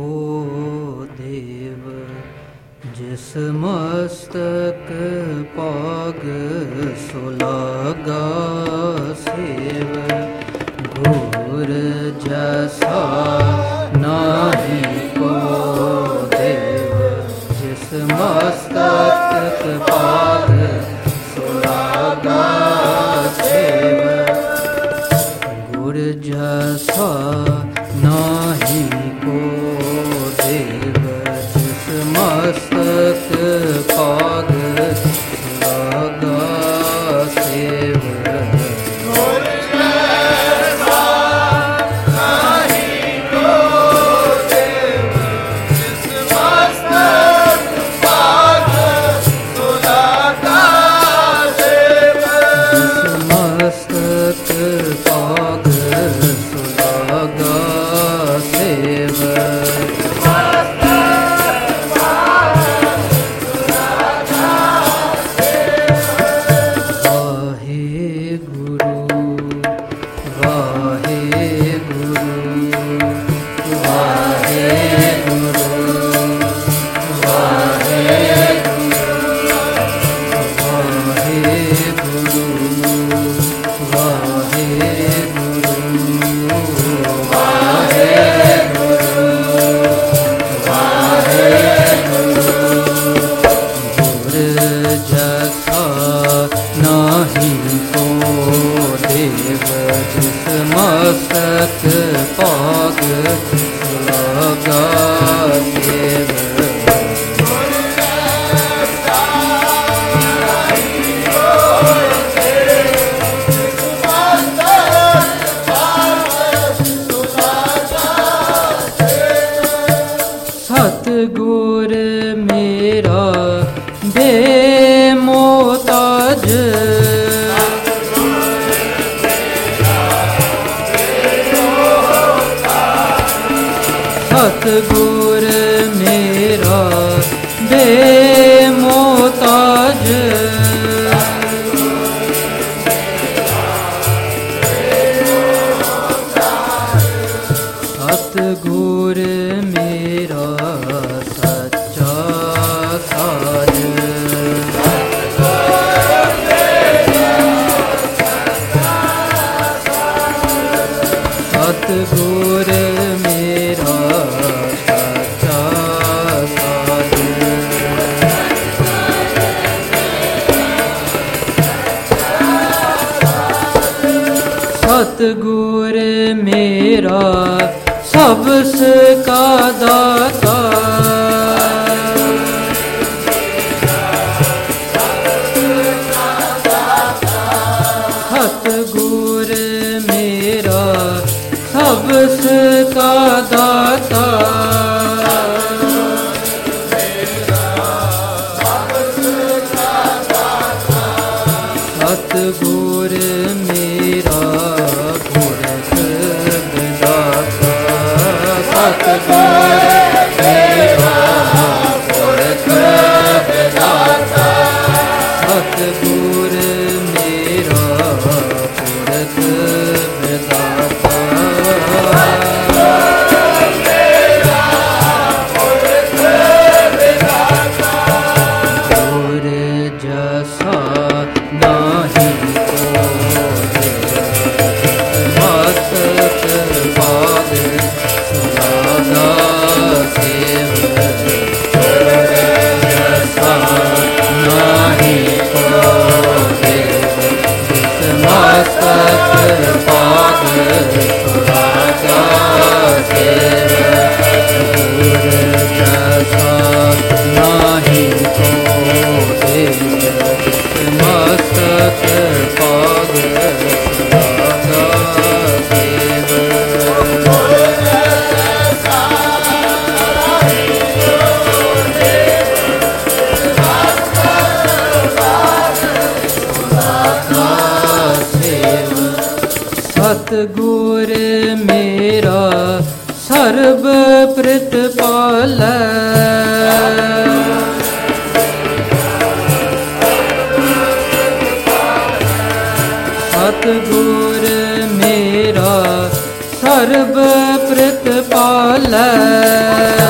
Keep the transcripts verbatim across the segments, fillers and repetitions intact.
देव जिस मस्तक पाग सुलागा सेव घोर जैसा नाही को देव जिस मस्तक पाग सुलागा सेव घोर जैसा नाही को देव जिस मस्तक पाग सुलागा सेव सतगुर मेरा बेमोहताज सतगुर मेरा बेमोहताज सतगुर मेरा सच्चा साज सतगुर मेरा सच्चा साज सतगुर मेरा सबस का दाता सतगुर मेरा सबस का दाता सतगुर मेरा पुरख विधाता सतगुर मेरा पुरख विधाता सतगुर मेरा पुरख विधाता घोर जैसा नाही मस्तक पाग सुलागा सेव जैसा नाही को देव जिस मस्तक पाग सुलागा सेव जैसा नाही को देव जिस मस्तक पाग सुलागा सेव सतगुर मेरा सर्व प्रतिपाल सतगुर मेरा सर्व प्रतिपाल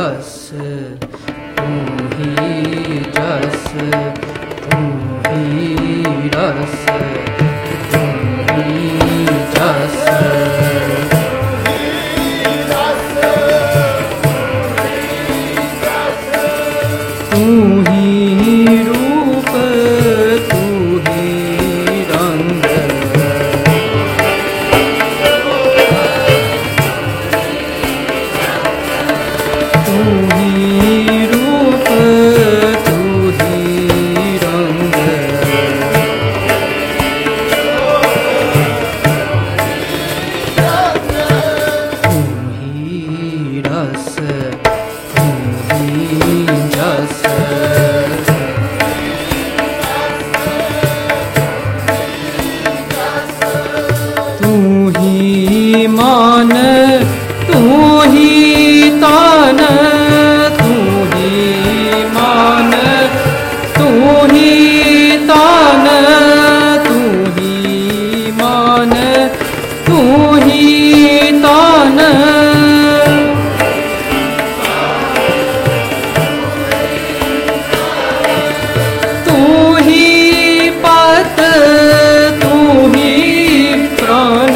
रस तू ही जस तू ही रस तू ही जस तू ही रूप तू ही रंग तू ही रूप तू ही रंग तू ही रस तू ही जस तू ही मान तू ही तान तू ही मान तू ही तान तू ही मान तू ही तान तू ही पत तू ही प्राण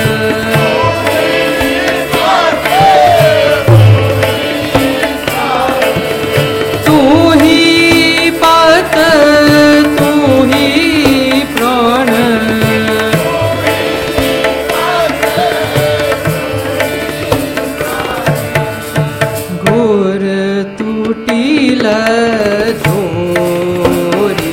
तू ही पत तू ही प्राण घोर टूटील झोरी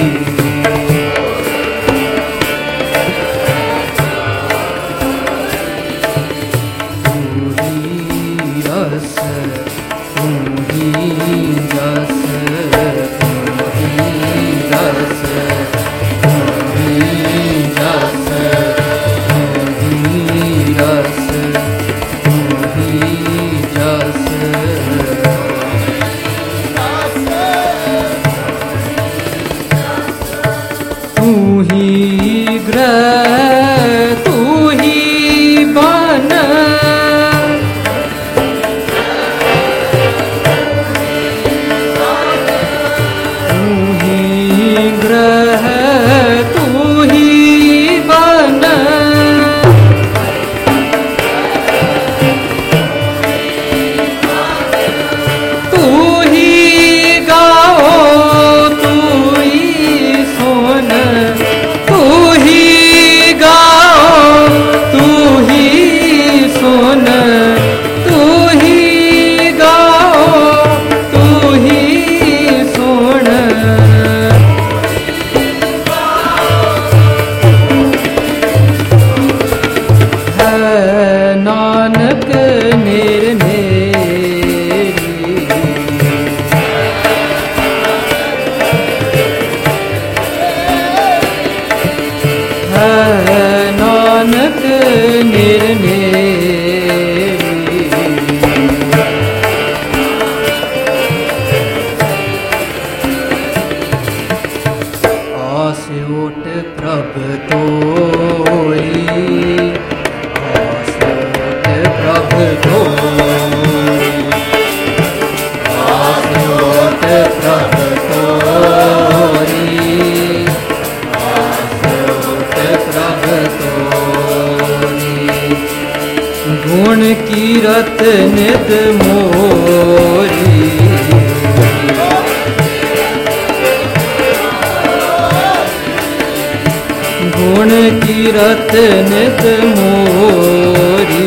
तू ही रस तू ही जस तू ही रस तू ही जस तू ही रस तू ही जस तू ही ग्रह तू ही बन तू ही ग्रह तू ही बन तू ही गाओ तू ही सोन तू ही गाओ तू ही सोन तू ही गाओ तू ही सोन है नानक निर्मेरी है नानक निर्मेरी आस ओट प्रभ तोरी आस ओट प्रभ तोरी आस ओट प्रभ तोरी आस ओट प्रभ तोरी गुण कीरत नित मोरी गुण कीरत नित मोरी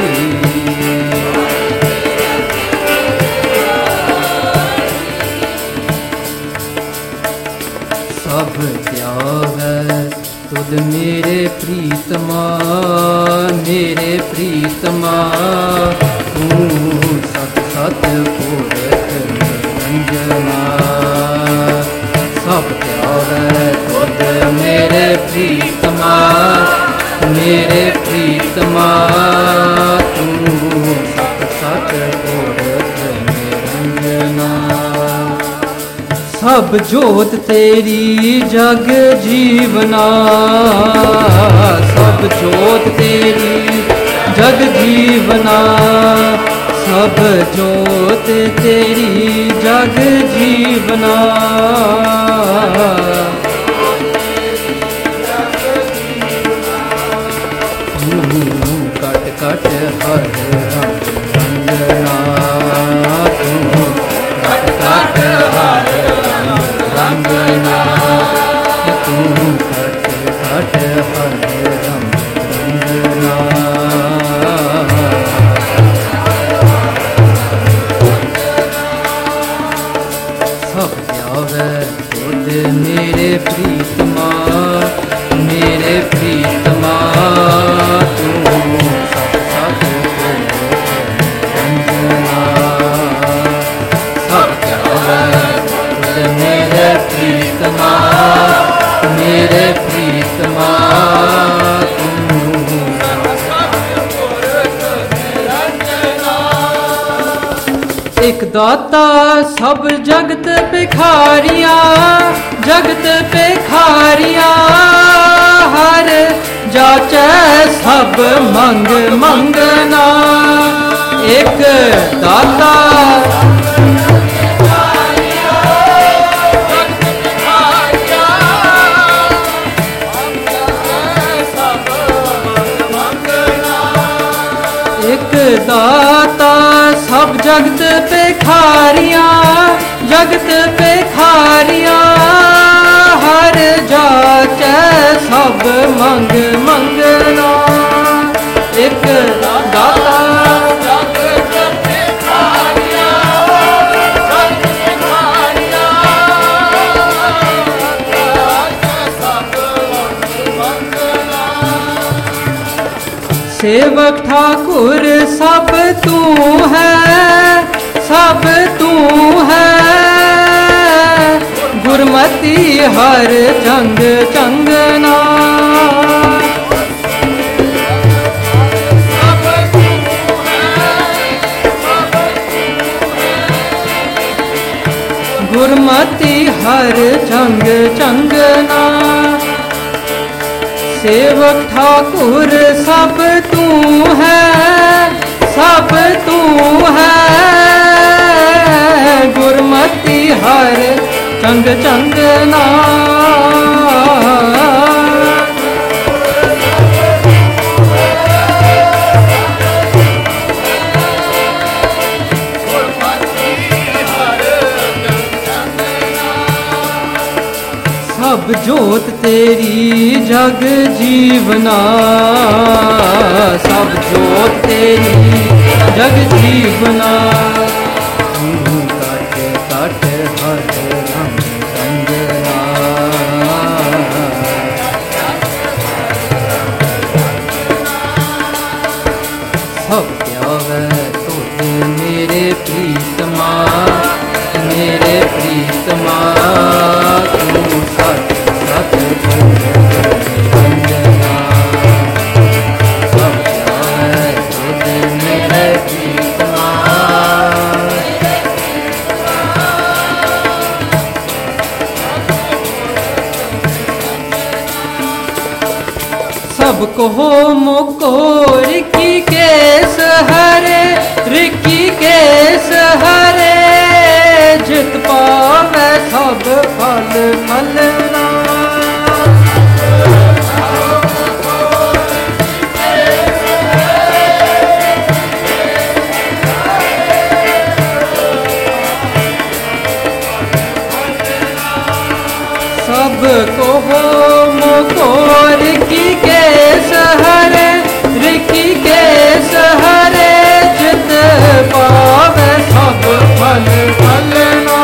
सब त्याग तुद मेरे प्रीतमा मेरे प्रीतमा तू सत सत पुरख निरंजना सब त्याग तुद मेरे प्रीतमा मेरे प्रीतमा तू सत सत पुरख निरंजना सब जोत तेरी जग जीवना सब जोत तेरी जग जीवना सब जोत तेरी जग जीवना, कट कट हर रंगना, तू कट कट हर रंगना, तू कट कट हर रंगना। सब जावे खुद मेरे प्रीतमा, मेरे प्रीतमा, तू सब सब रंजना। सब जावे खुद मेरे प्रीतमा, मेरे प्रीतमा, एक दाता सब जगत भिखारिया, जगत भिखारिया, हर जाचै सब मंग मंगना। एक दाता एक दाता सब जगत भिखारिया, जगत भिखारिया, हर जाचै सब मंग मंगना। एक दाता सेवक ठाकुर सब तू है, सब तू है, गुरमति हर जंग चंगना। गुरमति हर जंग चंगना। सेवक ठाकुर सब तू है, सब तू है, गुरमति हर चंग चंगना। सब जोत तेरी जग जीवना, सब जोत तेरी जग जीवना, तू कट कट हर रंग रंगना। सब प्यावे तुझ मेरे प्रीतमा, मेरे प्रीतमा, तू सत सत रंजना। सब प्यावे तुझ मेरे प्रीतमा, सबको मुको रिकी केस हरे, रिकी केस हरे, जित पावे सब फल फलना। सबको मुको रिकी केस हरे, रिकी केस हरे, जित पावे सब फल फलना।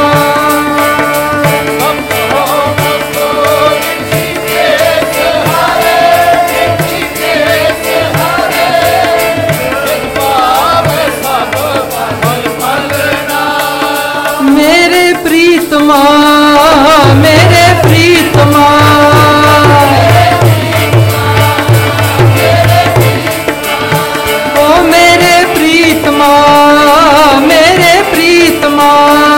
मेरे प्रीतमा, मेरे प्रीतमा, ओ मेरे प्रीतमा, मेरे प्रीतमा,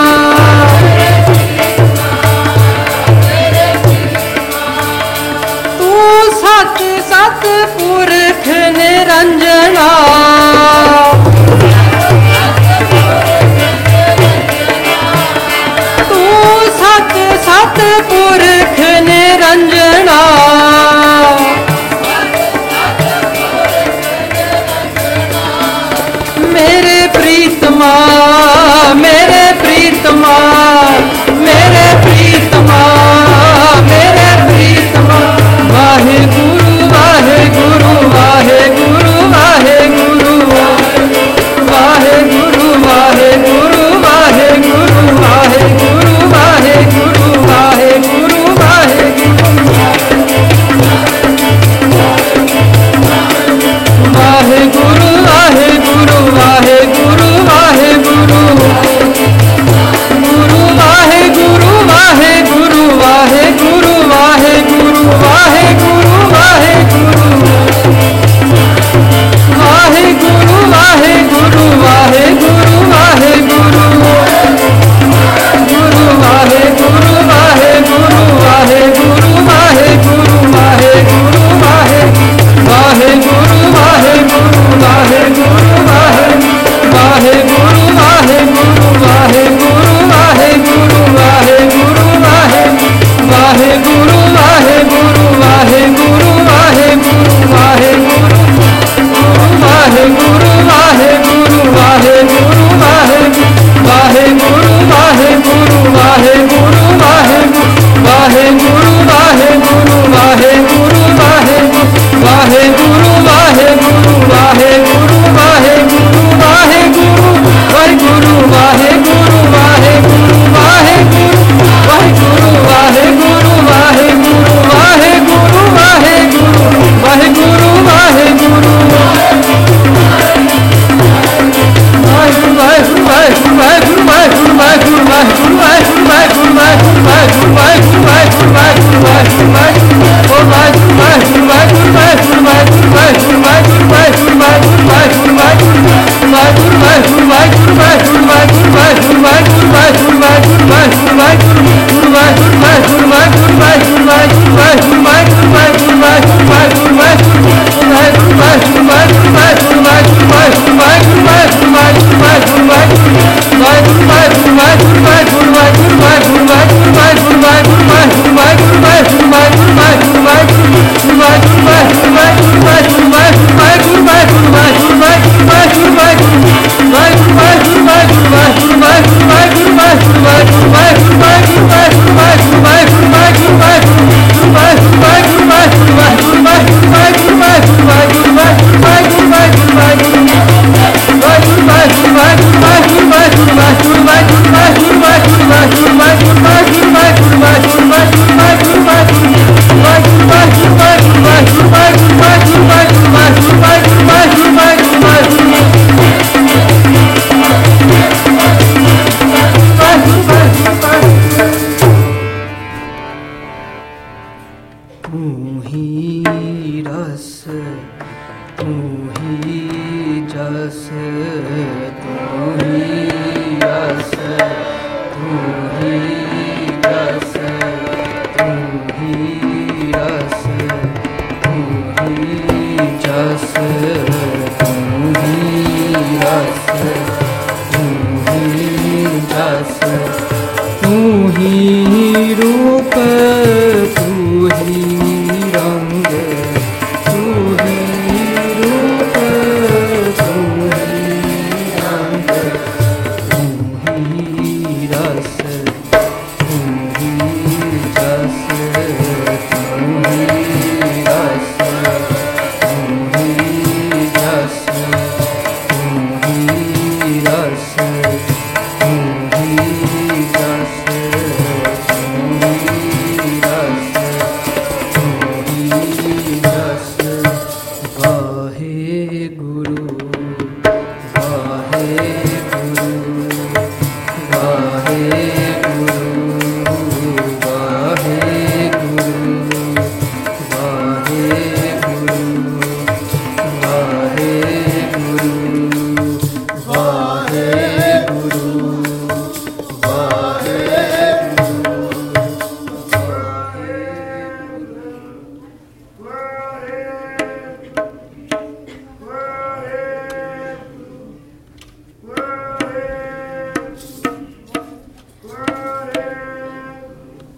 तू सत सत पुरख निरंजना। प्रीतमा मेरे प्रीतमा मेरे प्रीतमा वाहे गुरु वाहे गुरु वाहे गुरु वाहे गुरु वाहे गुरु वाहे गुरु वाहे गुरु वाहे गुरु वाहे गुरु वाहे गुरु वाहे गुरु वाहे गुरु वाहे गुरु वाहे गुरु वाहे गुरु गुरु वाहे गुरु वाहे गुरु वाहे गुरु वाहे गुरु वाहे गुरु वाहे गुरु वाहे गुरु वाहे गुरु वाहे गुरु वाहे गुरु गुरु वाहे गुरु वाहे गुरु वाहे गुरु वाहे गुरु वाहे गुरु वाहे वाहे गुरु वाहे गुरु वाहे गुरु वाहे वाहे गुरु वाहे गुरु वाहे गुरु वाहे गुरु वाहे गुरु वाहे वाहे गुरु वाहे गुरु वाहे गुरु वाहे गुरु वाहे गुरु वाहे गुरु वाहे गुरु वाहे गुरु वाहे वाहे गुरु वाहे गुरु वाहे गुरु वाहे वाहे गुरु वाहे गुरु वाहे गुरु वाहे वाहे गुरु वाहे गुरु वाहे गुरु वाहे गुरु वाहे गुरु वाहे गुरु वाहे गुरु वाहे गुरु वाहे गुरु वाहे गुरु वाहे गुरु वाहे गुरु वाहे गुरु वाहे गुरु वाहे गुरु वाहे गुरु तू ही रूप